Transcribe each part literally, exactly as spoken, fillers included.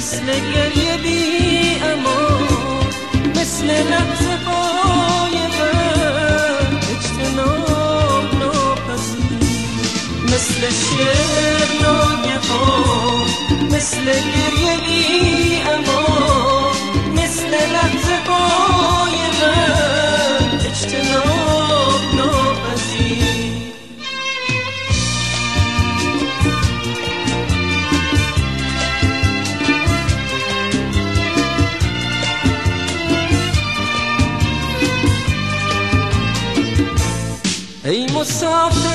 مثل گریه بی امان، مثل لحظه های من اجتناب ناپذیر، مثل شعر ناگهان، مثل گریه بی امان، مثل لحظه های من اجتناب ناپذیر. ای مسافر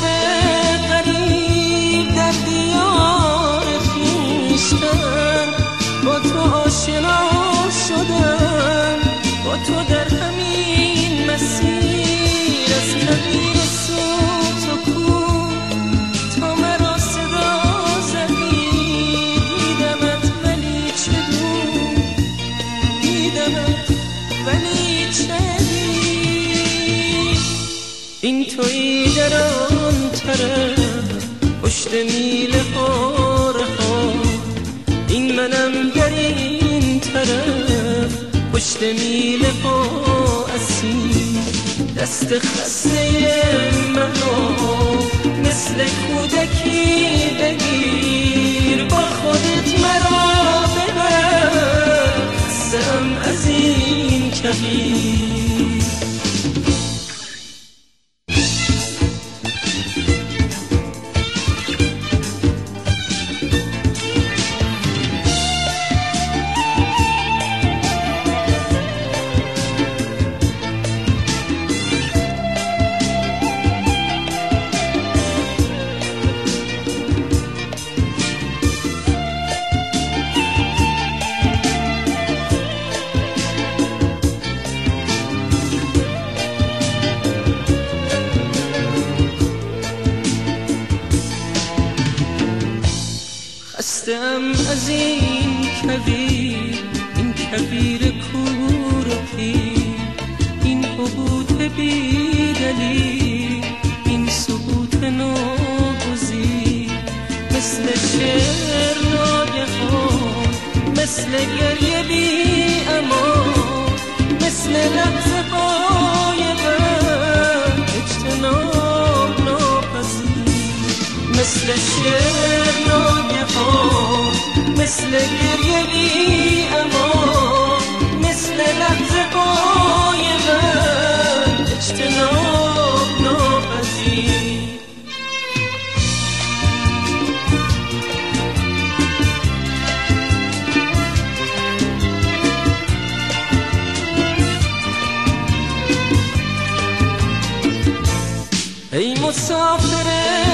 غریب در دیار خویشتن، با تو آشنا شدم، با تو در همین مسیر، از کویر صوت و کوه تا مرا صدا زدی. دیدمت ولی چه دور، دیدمت ولی چه دیر. این تویی در آن طرف پشت میله ها رها، این منم در این طرف پشت میله ها اسیر. دست خسته منو مثل کودکی بگیر، با خودت مرا ببر، خستم از این کویر. خستم از این کویر، این کویر کور و پیر، این حبوط بی دلیل، این سکوت ناگزیر، مثل شعر ناگهان، مثل گریه بی امان، مثل لحظه های من اجتناب ناپذیر، مثل شعر ناگهان، مثل گریه بی امان، مثل لحظه های من اجتناب ناپذیر. ای مسافر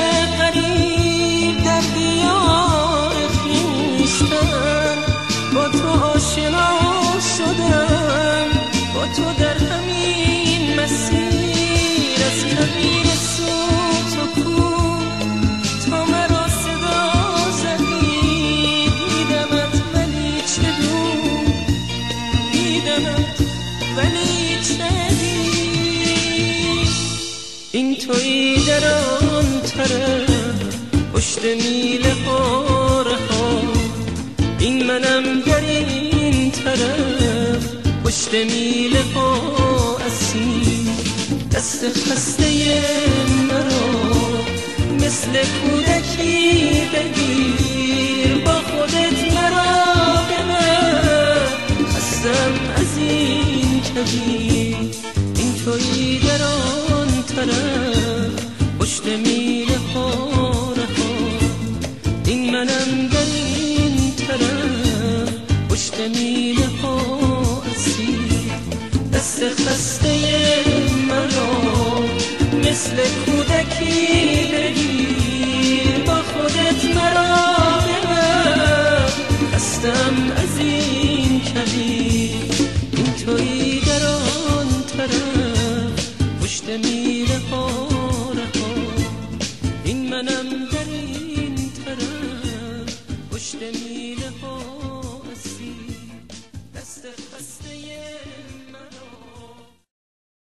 غریب در دیار خویشتن، با تو آشنا شدم، با تو در همین مسیر، از کویر صوت و کوه تا مرا صدا زدی. دیدمت ولی چه دور، دیدمت ولی چه دیر. این تویی در آن طرف پشت میله ها رها، این منم در این طرف پشت میله ها اسیر. دست خسته مرا مثل کودکی بگیر، با خودت مرا ببر، خستم از این کویر. این تویی در آن طرف پشت میله ها رها، این منم در این طرف پشت میله ها اسیر. دست خسته مرا مثل کودکی